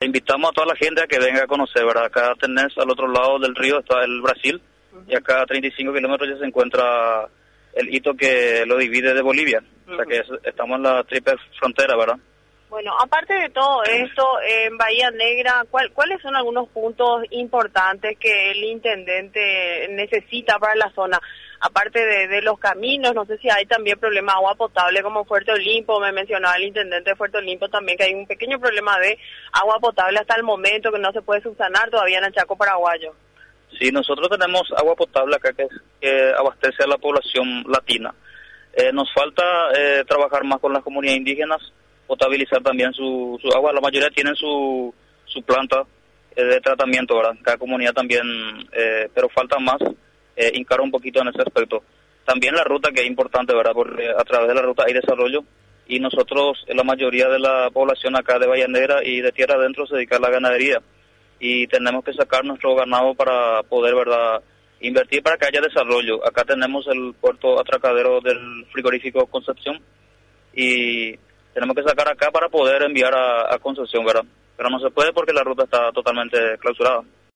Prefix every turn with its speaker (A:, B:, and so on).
A: invitamos a toda la gente a que venga a conocer, ¿verdad? Acá tenés al otro lado del río está el Brasil, y acá a 35 kilómetros ya se encuentra el hito que lo divide de Bolivia. O sea que estamos en la triple frontera, ¿verdad?
B: Bueno, aparte de todo esto, en Bahía Negra, ¿cuáles son algunos puntos importantes que el intendente necesita para la zona? Aparte de los caminos, no sé si hay también problema de agua potable como Fuerte Olimpo, me mencionaba el intendente de Fuerte Olimpo también que hay un pequeño problema de agua potable hasta el momento que no se puede subsanar todavía en el Chaco paraguayo.
A: Sí, nosotros tenemos agua potable acá que abastece a la población latina. Nos falta trabajar más con las comunidades indígenas, potabilizar también su agua. La mayoría tienen su planta de tratamiento, ¿verdad? Cada comunidad también, pero falta más hincar un poquito en ese aspecto. También la ruta, que es importante, ¿verdad? Porque a través de la ruta hay desarrollo y nosotros, la mayoría de la población acá de Bahía Negra y de tierra adentro se dedica a la ganadería y tenemos que sacar nuestro ganado para poder, ¿verdad?, invertir para que haya desarrollo. Acá tenemos el puerto atracadero del frigorífico Concepción y tenemos que sacar acá para poder enviar a Concepción, ¿verdad? Pero no se puede porque la ruta está totalmente clausurada.